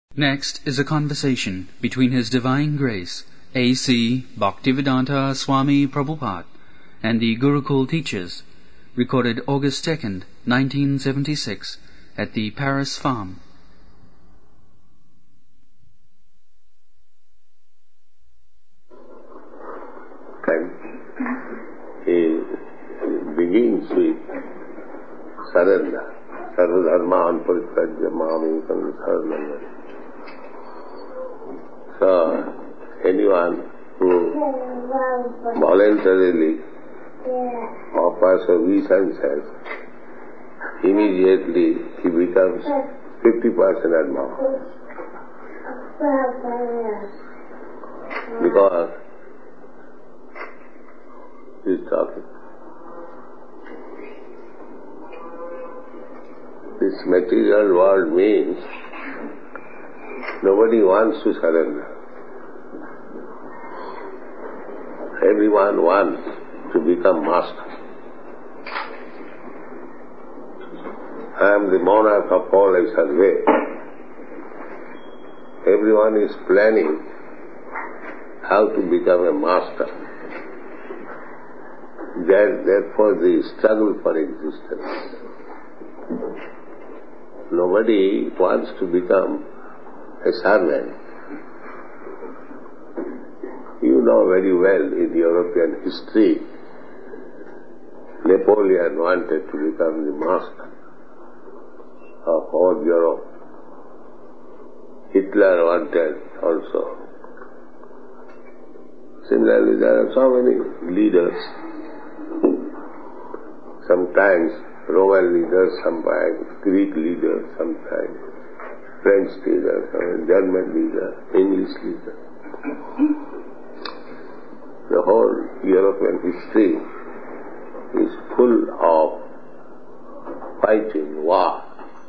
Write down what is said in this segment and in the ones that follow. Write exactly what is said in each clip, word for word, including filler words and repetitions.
Next is a conversation between His Divine Grace, A C Bhaktivedanta Swami Prabhupada, and the Gurukul teachers, recorded August second, nineteen seventy-six, at the Paris Farm. He begins with surrender. Sarva dharman parityajya mamekam saranam. So, anyone who voluntarily offers obeisances, immediately he becomes fifty percent and more. Because he is talking. This material world means nobody wants to surrender. Everyone wants to become master. I am the monarch of all I survey. Everyone is planning how to become a master. There, therefore the struggle for existence. Nobody wants to become a servant. You know very well in European history, Napoleon wanted to become the master of all Europe. Hitler wanted also. Similarly, there are so many leaders. Sometimes Roman leaders, sometimes Greek leaders, sometimes French leaders, sometimes German leaders, English leaders. The whole European history is full of fighting, war.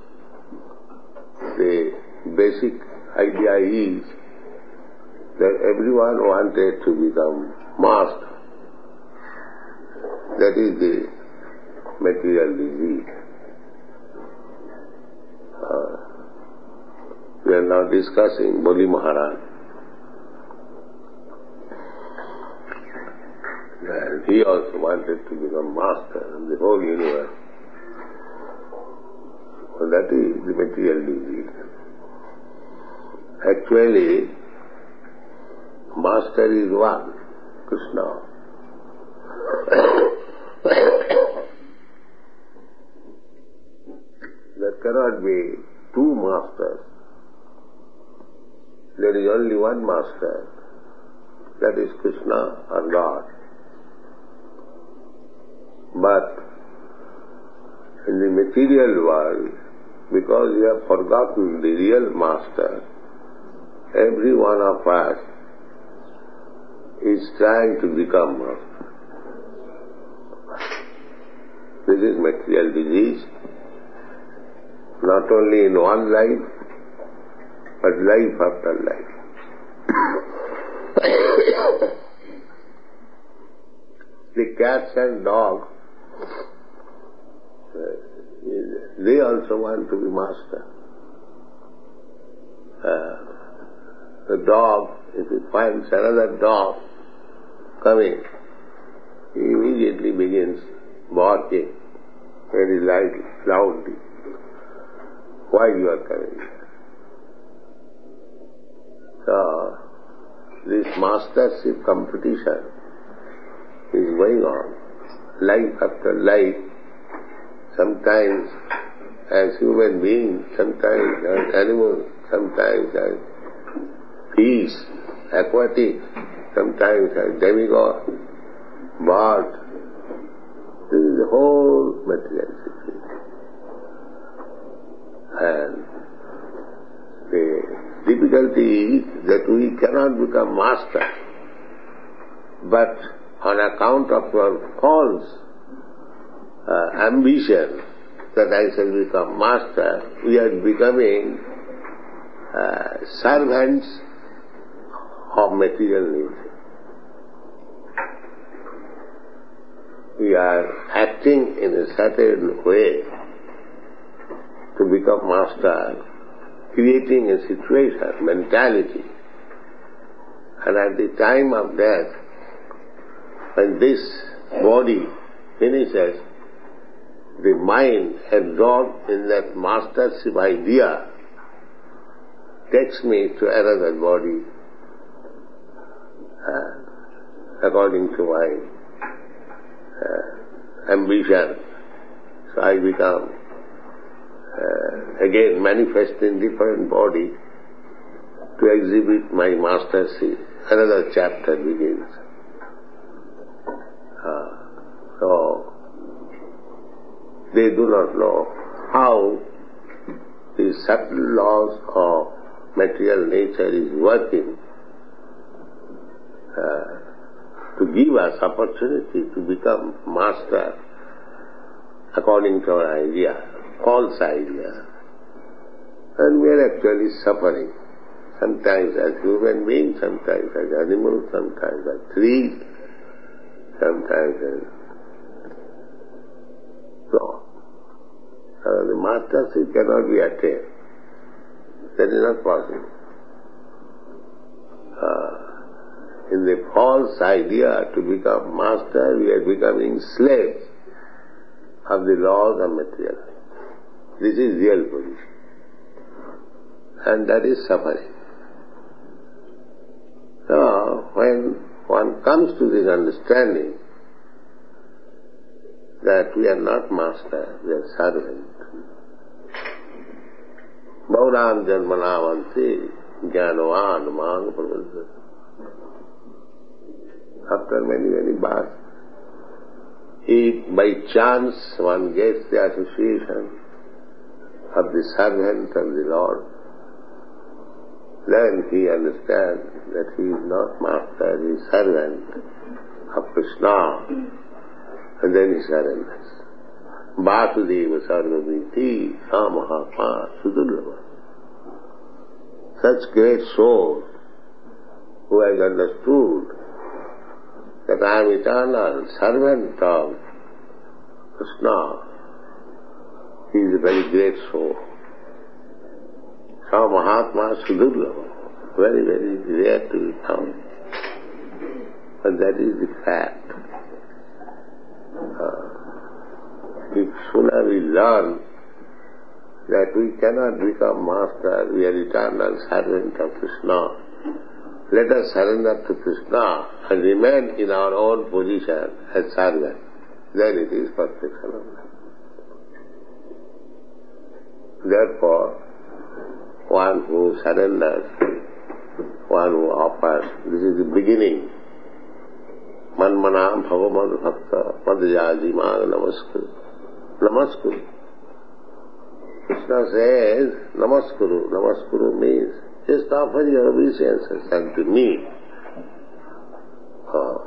The basic idea is that everyone wanted to become master. That is the material disease. Uh, we are now discussing Bali Maharaj. And he also wanted to become master of the whole universe. Well, that is the material disease. Actually, master is one, Krishna. There cannot be two masters. There is only one master. That is Krishna or God. But in the material world, because we have forgotten the real master, every one of us is trying to become master. This is material disease, not only in one life, but life after life. The cats and dogs, they also want to be master. Uh, the dog, if he finds another dog coming, he immediately begins barking very loudly, loudly. Why you are coming here? So, this mastership competition is going on, life after life, sometimes as human beings, sometimes as animals, sometimes as fish, aquatic, sometimes as demigod, bird. This is the whole material situation. And the difficulty is that we cannot become master, but on account of our false uh, ambition that I shall become master, we are becoming uh, servants of material needs. We are acting in a certain way to become master, creating a situation, mentality. And at the time of death, when this body finishes, the mind absorbed in that mastership idea takes me to another body uh, according to my uh, ambition. So I become uh, again manifest in different body to exhibit my mastership. Another chapter begins. Uh, so they do not know how the subtle laws of material nature is working uh, to give us opportunity to become master according to our idea, false idea. And we are actually suffering, sometimes as human beings, sometimes as animals, sometimes as trees, sometimes as so. Uh, the mastership cannot be attained. That is not possible. Uh, in the false idea to become master, we are becoming slaves of the laws of material. This is real position. And that is suffering. So, when one comes to this understanding that we are not master, we are servant. Bhauran janmanavanti jnanavan mang pravadha. After many, many births, if by chance one gets the association of the servant of the Lord, then he understands that he is not master, he is servant of Krishna, and then he surrenders. Vasudeva sarvamiti samahatma sudurlava. Such great soul who has understood that I am eternal servant of Krishna, he is a very great soul. Sa Mahatma Sudurlava, very, very rare to be found. And that is the fact. Uh, if sooner we learn that we cannot become master, we are eternal servant of Krishna, let us surrender to Krishna and remain in our own position as servant. Then it is perfection of life. Therefore, one who surrenders, one who offers, this is the beginning. Manmanam bhavamad bhakta madhyaji mang namaskuru. Namaskuru. Krishna says, namaskuru. Namaskuru means, just offer your obeisances unto me. Oh.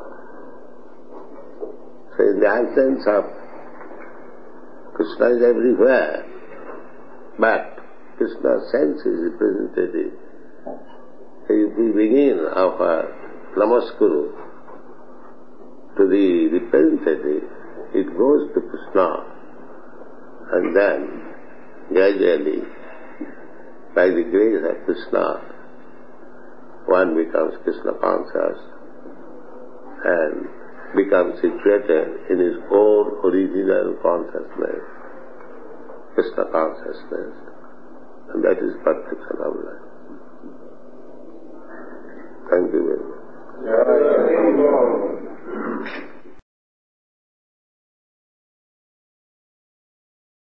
So in the absence of Krishna is everywhere, but Krishna's sense is representative. If we begin our namaskuru to the representative, it goes to Krishna, and then gradually, by the grace of Krishna, one becomes Krishna conscious and becomes situated in his own original consciousness, Krishna consciousness, and that is perfection of life.